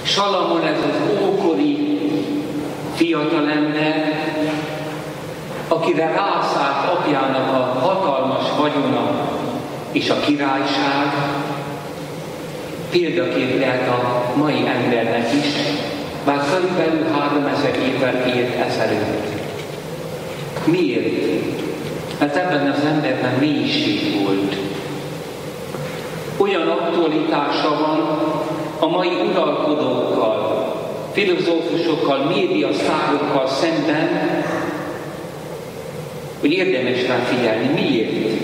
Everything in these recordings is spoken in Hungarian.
Salamon, ez az ókori fiatalember, akire rászállt apjának a hatalmas vagyona és a királyság, példakép lehet a mai embernek is, bár körülbelül 3000 évvel élt ezelőtt. Miért? Mert ebben az emberben mélység volt. Olyan aktualitása van a mai uralkodókkal, filozófusokkal, médiasztárokkal szemben, hogy érdemes rá figyelni. Miért?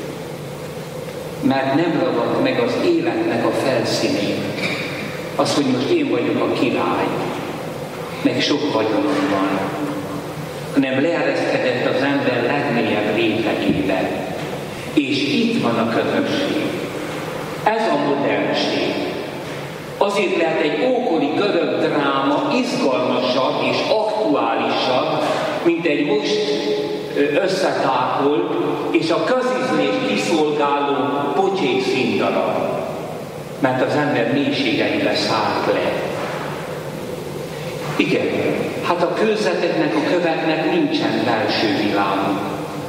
Mert nem ragad meg az életnek a felszínén. Az, hogy most én vagyok a király, meg sok vagyonom van, hanem leereszkedett az ember legmélyebb rétegébe. És itt van a közösség. Ez a modernség. Azért lehet egy ókori görög dráma izgalmasabb és aktuálisabb, mint egy most összetákolt és a közizmést kiszolgáló pocsék színdarab. Mert az ember mélységeibe szállt le. Igen, hát a kőzeteknek, a köveknek nincsen belső világuk.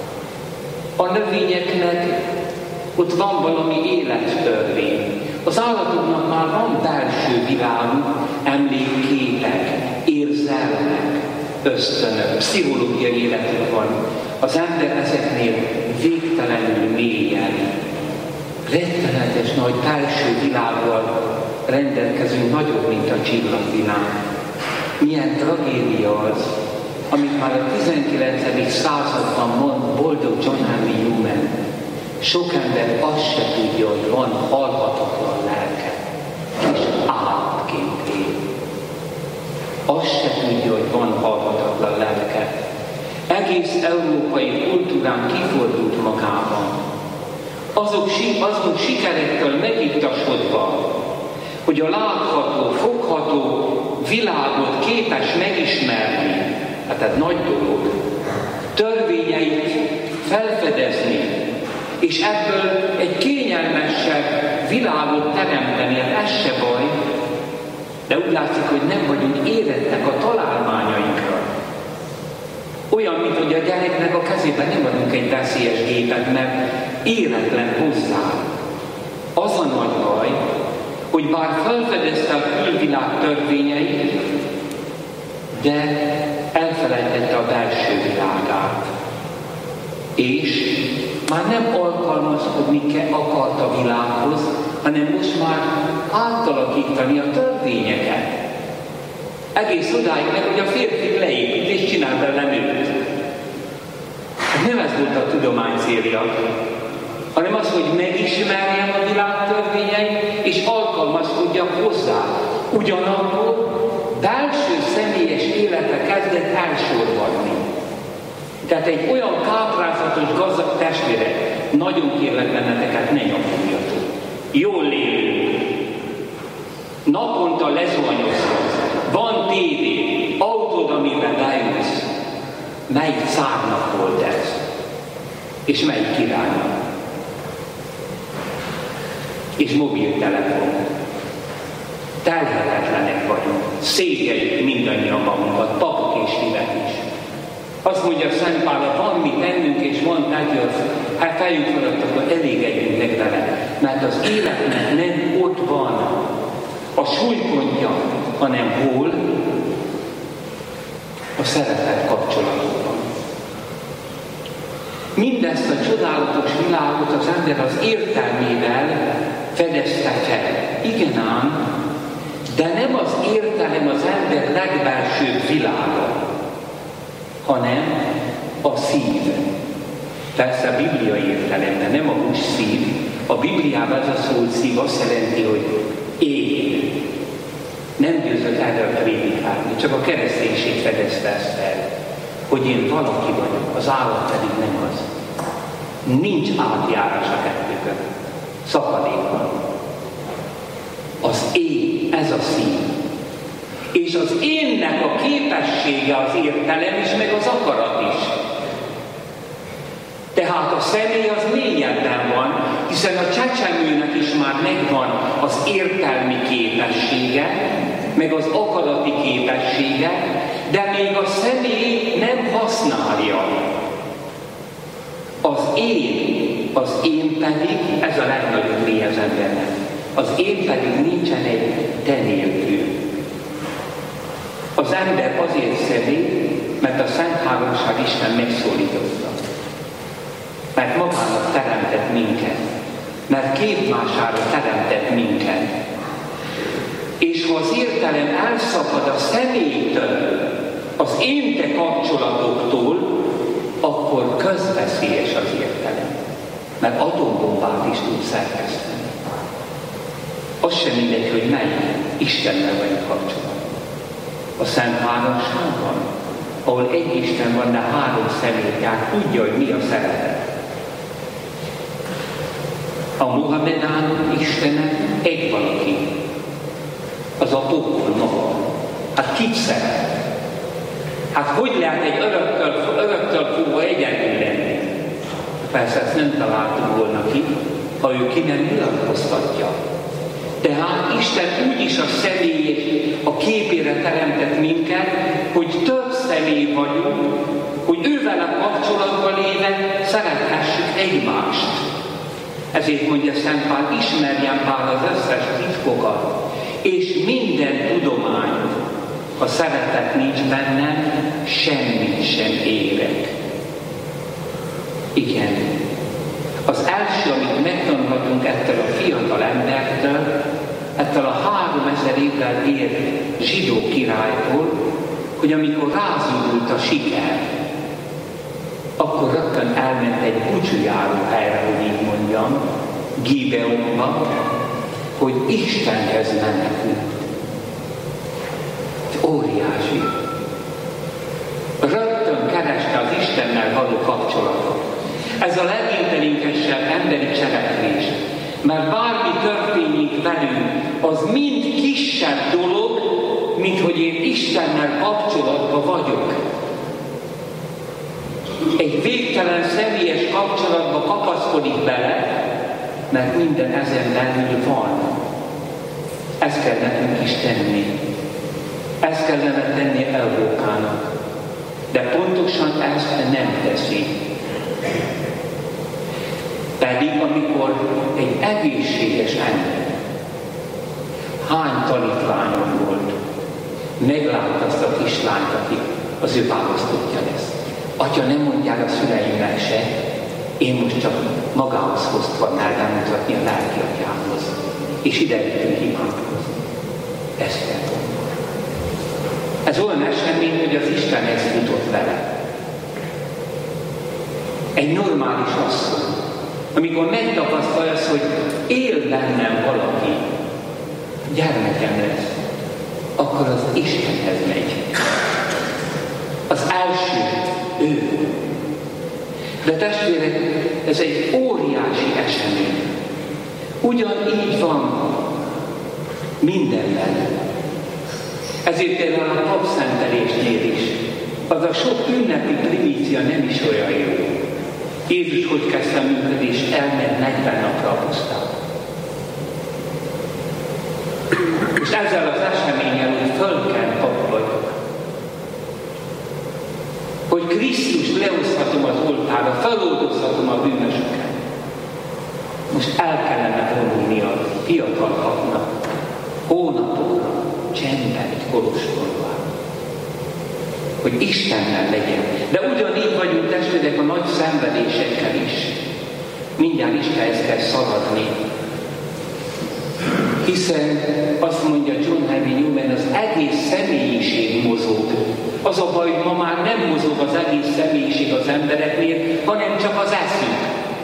A növényeknek ott van valami élettörvény. Az állatoknak már van belső világuk, emlékképek, érzelmek, ösztönök, pszichológiai életük van. Az ember ezeknél végtelenül mélyen, rettenetes nagy belső világgal rendelkezünk, nagyobb, mint a csillagvilág. Milyen tragédia az, amit már a 19. században mond boldog John Henry Newman. Sok ember azt se tudja, hogy van halhatatlan lelke, és állatként él. Azt se tudja, hogy van halhatatlan lelke. Egész európai kultúrán kifordult magában. Azok sikerekkel megittasodva, hogy a látható, fogható világot képes megismerni, hát ez nagy dolog, törvényeit felfedezni, és ebből egy kényelmesebb világot teremteni, hát ez se baj, de úgy látszik, hogy nem vagyunk érettek a találmányainkra. Olyan, mint hogy a gyereknek a kezében nem adunk egy veszélyes gépet, mert éretlen hozzá. Az a nagy baj, hogy bár felfedezte a külvilág törvényeit, de elfelejtette a belső világát. És már nem alkalmazkodni akart a világhoz, hanem most már átalakítani a törvényeket. Egész odáig meg, hogy a férfi leépít és csinál belőle nőt. Nem ez volt a tudomány célja, hanem az, hogy megismerjem a világ törvényeit, és alkalmazkodjak hozzá. Ugyanakkor belső személyes élete kezdett elsorvadni. Tehát egy olyan káprázatos gazdag testvérek, nagyon kérlek benneteket, ne nyomuljatok. Jól élünk. Naponta lezuhanyozhatsz. Van tévé, autód, amiben beülsz. Melyik cárnak volt ez? És melyik királynak? És mobiltelefon. Telhetetlenek vagyunk. Szégyeljük mindannyian magunkat, papok és hívek is. Azt mondja Szent Pál, van mit ennünk és van tegyünk, hát feljünk fölött, akkor elégedjünk meg vele. Mert az életnek nem ott van a súlypontja, hanem hol? A szeretet kapcsolatokban. Mindezt a csodálatos világot az ember az értelmével fedezte fel. Igen ám, de nem az értelem az ember legbelsőbb világa, hanem a szív. Persze a Biblia értelemben, nem a hús szív. A Bibliában ez a szó szív azt jelenti, hogy én. Nem győzött erről prédikálni, csak a kereszténység fedezte ezt fel, hogy én valaki vagyok, az állat pedig nem az. Nincs átjárás a kettő között. Szakadék van. Az én, ez a szív. És az énnek a képessége az értelem is, meg az akarat is. Tehát a személy az mélyebben van, hiszen a csecsemőnek is már megvan az értelmi képessége, meg az akarati képességek, de még a személy nem használja. Az én pedig, ez a legnagyobb mi az embernek, az én pedig nincsen egy te nélkül. Az ember azért személy, mert a Szent Háromság Isten megszólította. Mert magának teremtett minket. Mert képmására teremtett minket. És ha az értelem elszakad a személytől, az én-te kapcsolatoktól, akkor közveszélyes az értelem. Mert atombombát is tud szerkeszteni. Az sem mindegy, hogy melyik Istennel vagyunk kapcsolatban. A Szent Háromságban, ahol egy Isten van, de három személy, tehát tudja, hogy mi a szeretet. A Mohamedán Istenek egy valaki, az a pokol maga. Hát kit szeret? Hát hogy lehet egy öröktől fogva egyenlő lenni? Persze ezt nem találtuk volna ki, ha ő ki nem nyilatkoztatja. Tehát Isten úgyis a személy és a képére teremtett minket, hogy több személy vagyunk, hogy ővel a kapcsolatban léve szerethessük egymást. Ezért mondja Szent Pál, ismerjen Pál az összes titkokat, és minden tudományt. Ha szeretet nincs bennem, semmit sem érek. Igen. Az első, amit megtanulhatunk ettől a fiatal embertől, ettől a 3000 évvel élt zsidó királytól, hogy amikor rázódult a siker, akkor rögtön elment egy búcsújáró helyre, hogy így mondjam, Gibeonba, hogy Istenhez menekült. Óriási. Rögtön kereste az Istennel való kapcsolatot. Ez a legintelligensebb emberi cselekvés. Mert bármi történik velünk, az mind kisebb dolog, mint hogy én Istennel kapcsolatban vagyok. Egy végtelen személyes kapcsolatba kapaszkodik bele, mert minden ezen belül van. Ezt kell nekünk is tenni. Ezt kellene tenni Európának. De pontosan ezt nem teszi. Pedig amikor egy egészséges ember, hány tanítványom volt, meglátta azt a kislányt, aki az ő választottja lesz. Atya, nem mondjál a szüleimmel se, én most csak magához hoztam elmutatni a lelki atyához. És ide jöttünk imádkozni. Ezt kell mondani. Ez olyan esemény, hogy az Istenhez futott vele. Egy normális asszony, amikor megtapasztalja azt, hogy él bennem valaki, gyermekem lesz, akkor az Istenhez megy. Az első ő. De testvérek, ez egy óriási esemény. Ugyanígy van mindenben. Ezért például a papszentelésnél is. Az a sok ünnepi primícia nem is olyan jó. Jézus hogy kezdte működés, elment 40 napra a pusztán. És ezzel az eseménnyel úgy föl kell kapcsoljuk. Hogy Krisztust lehozhatom az oltára, feloldozhatom a bűnösöket. Most el kellene vonulni a fiatal papnak, hónapokra, csendben egy kolostorban. Hogy Istennel legyen. De ugyanígy vagyunk testvérek a nagy szenvedésekkel is. Mindjárt Istenhez kell szaladni. Hiszen azt mondja John Henry Newman, az egész személyiség mozog. Az a baj, hogy ma már nem mozog az egész személyiség az embereknél, hanem csak az eszük.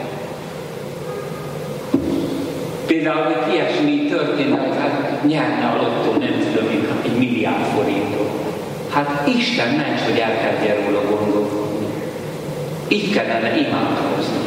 Például, hogy ilyesmi történne, hogy hát nyerne a lottó, nem tudom én, 1 milliárd forintot. Hát Isten ments, hogy elkezdje róla gondolkodni. Így kellene imádkozni.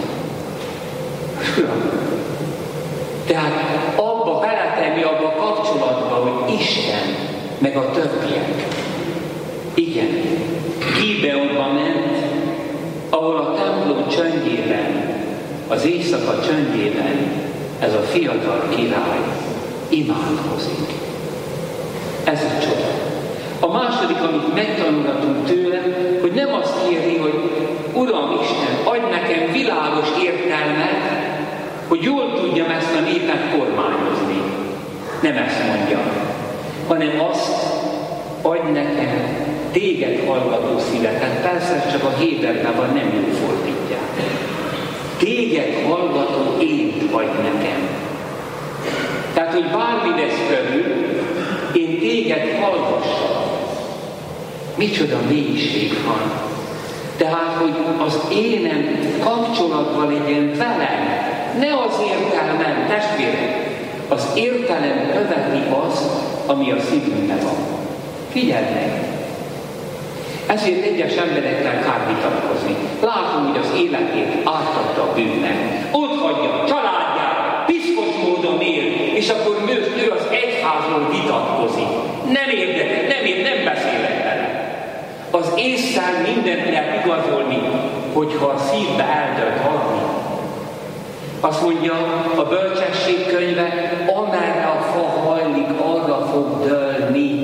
Tehát abba beletenni, abba a kapcsolatba, hogy Isten, meg a többiek. Igen, Gibeonba ment, ahol a templom csöndjében, az éjszaka csöndjében ez a fiatal király imádkozik. Ez a csoda. A második, amit megtanulhatunk tőle, hogy nem azt kéri, hogy Uram Isten, adj nekem világos értelmet, hogy jól tudjam ezt a népet kormányozni. Nem ezt mondja, hanem azt, adj nekem téged hallgató szívetet. Persze csak a héberben van, nem jól fordítják. Téged hallgató ént adj nekem. Tehát, hogy bármi lesz körül, én téged hallgassam. Micsoda mélység van. Tehát, hogy az énem kapcsolatban legyen velem, ne az értelmem, testvérek. Az értelem követi azt, ami a szívünkben van. Figyeld meg! Ezért egyes emberekkel kár vitatkozni. Látom, hogy az életét átadta a bűnnek. Ott hagyja a családját, piszkos módon él, és akkor ő az egyházról vitatkozik. Nem érdekel, nem beszélek vele. Az észszel mindent lehet igazolni, hogyha a szívbe eldölt valami. Azt mondja a bölcsesség könyve, amerre a fa hajlik, arra fog dőlni.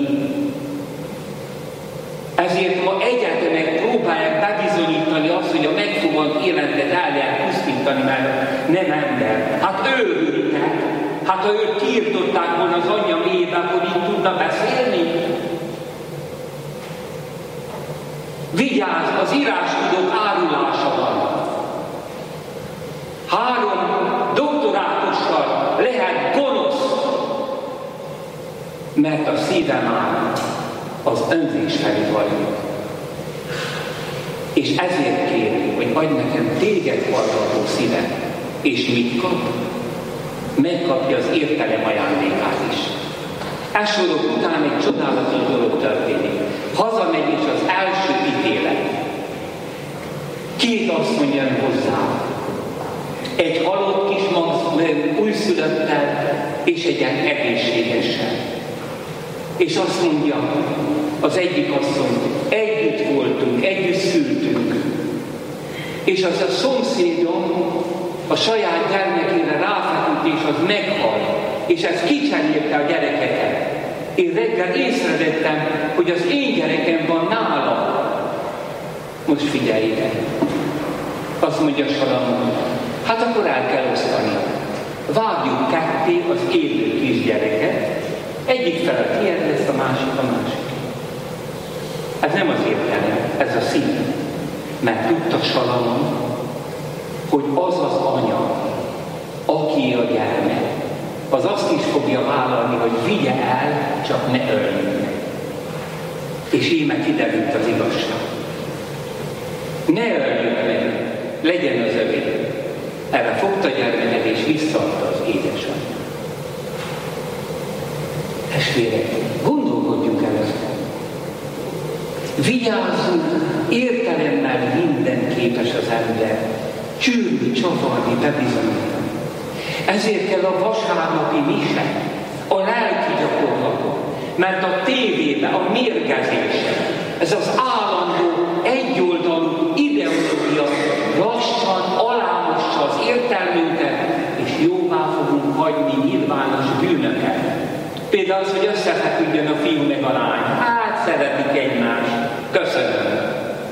Ezért ma egyetemek próbálják bebizonyítani azt, hogy a megfogant életet el lehet pusztítani, mert nem ember. Hát őrültek. Hát ha őt kiirtották volna az anyja mélyébe, akkor így tudna beszélni. Vigyázz, az írástudók árulása van. 3 doktorátussal lehet gonosz, mert a szívem áll az önzés felé vagyok. És ezért kérem, hogy adj nekem téged hallgató szívet. És mit kap? Megkapja az értelem ajándékát is. Ez sorok után egy csodálatos dolog történik. Hazamegy és az első ítélet. 2 asszony jön hozzá. Egy halott kis újszülöttel és egy egészségessel. És azt mondja az egyik asszony, együtt voltunk, együtt szültünk. És az a szomszédom a saját gyermekére ráfeküdt, és az meghalt. És ez kicserélte a gyerekeket. Én reggel észrevettem, hogy az én gyerekem van nálam. Most figyeljétek. Azt mondja Salamon, hát akkor el kell osztani. Vágjuk ketté az élő kisgyereket, egyik fel a tiéd lesz, a másik. Ez nem az értelem, ez a szív. Mert tudta Salamon, hogy az az anya, aki a gyermek, az azt is fogja vállalni, hogy vigye el, csak ne öljön meg. És íme kiderült az igazság. Ne öljön meg, legyen az övé. Erre fogta gyermeket és visszaadta az édesanyja. Testvérek, gondolkodjunk el ezzel. Vigyázzunk, értelemmel minden képes az ember. Csűrni, csavarni, bebizonyítani. Ezért kell a vasárnapi mise, a lelki gyakorlatok, mert a tévében a mérgezése, ez az állandó, egyoldalú ideológia lassan alámossa az értelmünket, és jóvá fogunk hagyni nyilvános bűnöket. Például az, hogy összefeküdjön a fiú meg a lány. Hát szeretik egymást. Köszönöm.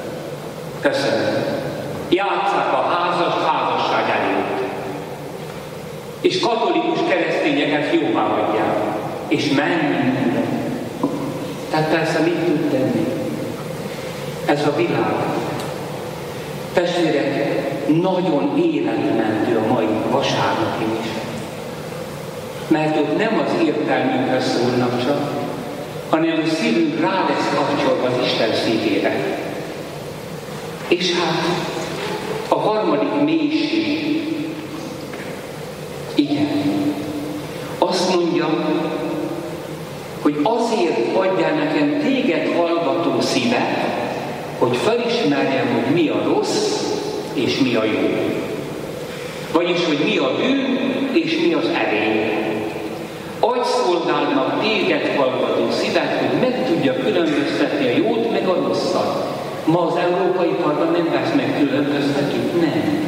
Játsszák a házasság előtt. És katolikus keresztényeket jóvá hagyják. És menni. Tehát persze mit tud tenni? Ez a világ. Testvérek, nagyon életmentő a mai vasárnapi is. Mert ott nem az értelmünkhöz szólnak csak, hanem a szívünk rá lesz kapcsolva az Isten szívére. És hát a harmadik mélység, igen, azt mondja, hogy azért adjál nekem téged hallgató szívet, hogy felismerjem, hogy mi a rossz és mi a jó. Vagyis, hogy mi a bűn és mi az erény. Adj szolgálnak téged hallgató szívet, hogy meg tudja különböztetni a jót meg a rosszat. Ma az Európai Parlament nem vesz meg különböztetőt? Nem.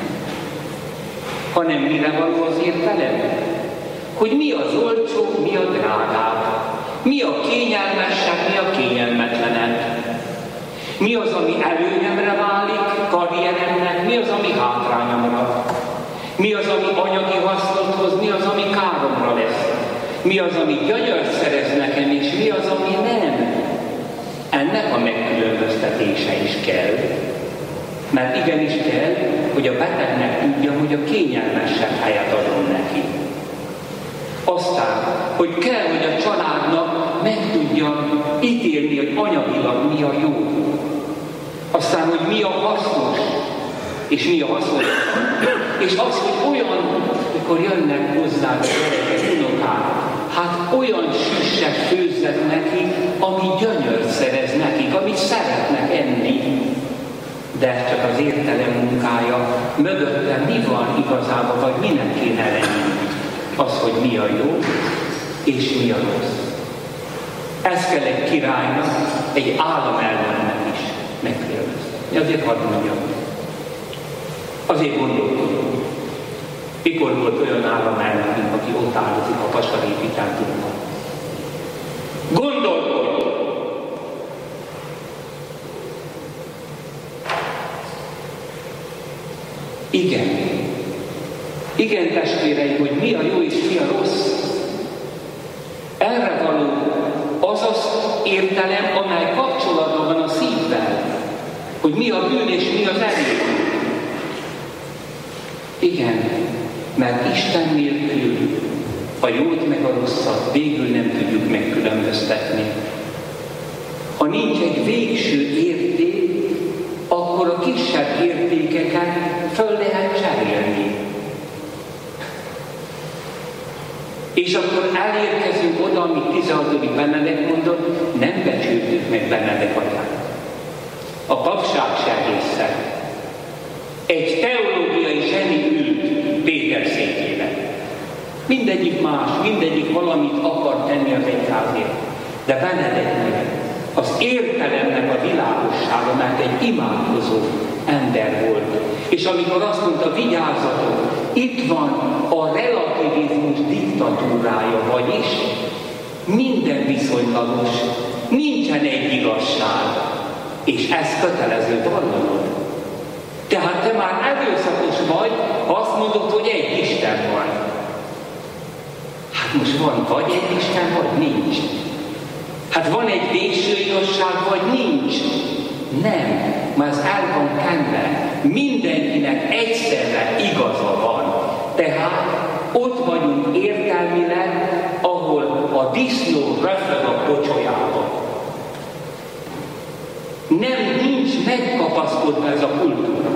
Hanem mire való az értelem? Hogy mi az olcsó, mi a drágább. Mi a kényelmesebb, mi a kényelmetlenebb? Mi az, ami előnyemre válik karrieremnek, mi az, ami hátrányomra? Mi az, ami anyagi hasznot hoz, mi az, ami káromra lesz? Mi az, ami gyönyört szerez nekem, és mi az, ami nem? Ennek a megkülönböztetése is kell. Mert igenis kell, hogy a betegnek tudja, hogy a kényelmesebb helyet adom neki. Aztán, hogy kell, hogy a családnak meg tudja ítélni, hogy anyagilag mi a jó. Aztán, hogy mi a hasznos, és mi a hasznos. És az, hogy olyan, mikor jönnek hozzá a gyerekek, unokák, hát olyan süsset főzzek nekik, ami gyönyört szerez nekik, amit szeretnek enni. De ez csak az értelem munkája. Mögöttem mi van igazából, vagy minek kéne lenni? Az, hogy mi a jó, és mi a rossz. Ez kell egy királynak, egy államelnöknek is megkülönböztetni. Azért hadd mondjam. Azért gondolkodom. Mikor volt olyan államelnökünk, aki ott áldozik a Pasaréti templomban? Gondolkodj! Igen. Igen, testvéreim, hogy mi a jó és mi a rossz. Erre való az az értelem, amely kapcsolatban van a szívvel. Hogy mi a bűn és mi az erő. Igen, mert Isten nélkül a jót meg a rosszat végül nem tudjuk megkülönböztetni. Ha nincs egy végső érték, akkor a kisebb értékeket föl lehet cserélni. És akkor elérkezünk oda, amit 16. Benedek mondott, nem becsültük meg Benedek atyát. A papság se egészen. Egy teológiai zseni ült Péter székében. Mindegyik más, mindegyik valamit akar tenni az egyházért. De Benedeknek az értelemnek a világossága, mert egy imádkozó ember volt. És amikor azt mondta, vigyázzatok, itt van a relativizmus diktatúrája, vagyis minden viszonylagos, nincsen egy igazság, és ez kötelező vallanod. Tehát te már erőszakos vagy, azt mondod, hogy egy Isten van. Hát most van vagy egy Isten, vagy nincs. Hát van egy végső igazság, vagy nincs. Nem, mert ez el van kenve. Mindenkinek egyszerre igaza van. Tehát ott vagyunk értelmileg, ahol a disznó röfög a pocsolyában. Nincs megkapaszkodva ez a kultúra.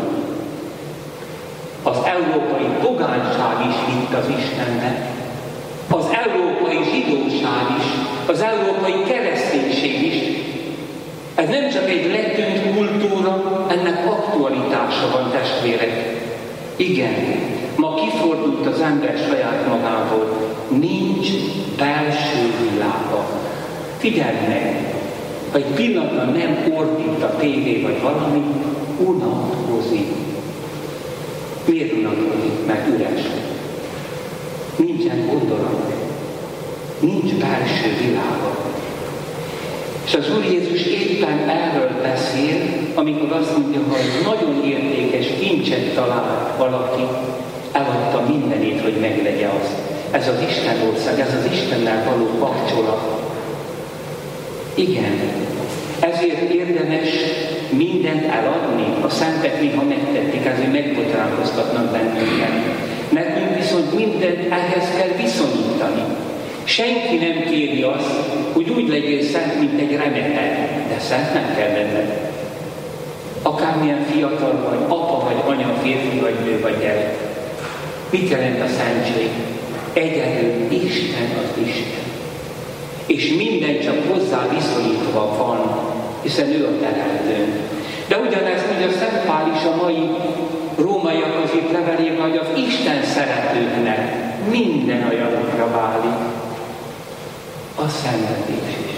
Az európai pogányság is hitt az Istenbe. Az európai zsidóság is, az európai kereszténység is. Ez nem csak egy letűnt kultúra, ennek aktualitása van, testvérek. Igen, ma kifordult az ember saját magából. Nincs belső világa. Figyeld meg! Ha egy pillanatban nem ordít a tévé vagy valami, unatkozik. Miért unatkozik? Mert üres. Nincsen gondolat. Nincs belső világa. És az Úr Jézus éppen erről beszél, amikor azt mondja, hogy nagyon értékes kincset talált valaki, eladta mindenét, hogy meglegye azt. Ez az Isten ország, ez az Istennel való kapcsolat. Igen, ezért érdemes mindent eladni. A szentek néha megtették, ezért megbotránkoztatnak bennünket. Nekünk viszont mindent ehhez kell viszonyítani. Senki nem kéri azt, hogy úgy legyél szent, mint egy remetel, de szent nem kell lenned. Akármilyen fiatal vagy, apa vagy anya, férfi vagy nő vagy gyerek. Mit jelent a szentség? Egyedül Isten az Isten. És minden csak hozzá viszonyítva van, hiszen ő a teremtőnk. De ugyanezt mondja Szent Pál is a mai rómaiak az itt levelében, hogy az Isten szeretőknek minden olyanokra válik. A szenvedés is.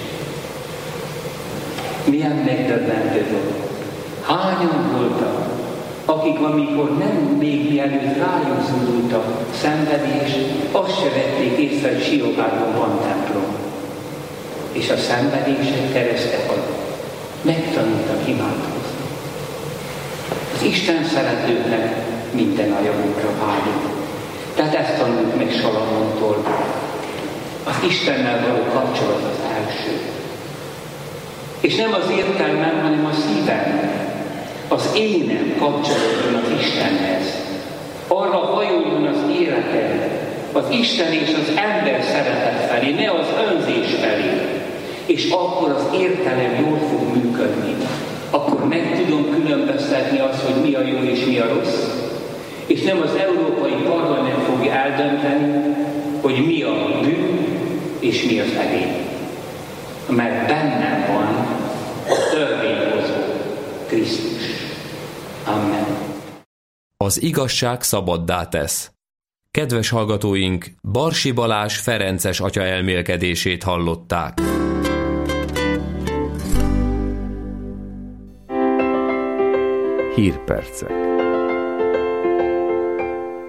Milyen megdöbbentő dolog. Hányan voltak, akik amikor nem még mielőtt rájuk zúdult a szenvedés, azt se vették észre, hogy Siogárban van templom. és a szenvedések kereszte alatt megtanultak imádkozni. Az Isten szeretőknek minden a javunkra válik. Tehát ezt tanuljuk meg Salamontól. Az Istennel való kapcsolat az első. És nem az értelmem, hanem a szívem, az énem kapcsolódjon az Istenhez. Arra hajoljon az életem, az Isten és az ember szeretet felé, ne az önzés felé. És akkor az értelem jól fog működni. Akkor meg tudom különböztetni azt, hogy mi a jó és mi a rossz. És nem az Európai Parlament fogja eldönteni, hogy mi a bűn és mi az edény. Mert bennem van a törvényhozó Krisztus. Amen. Az igazság szabaddá tesz. Kedves hallgatóink, Barsi Balázs ferences atya elmélkedését hallották. Hírpercek.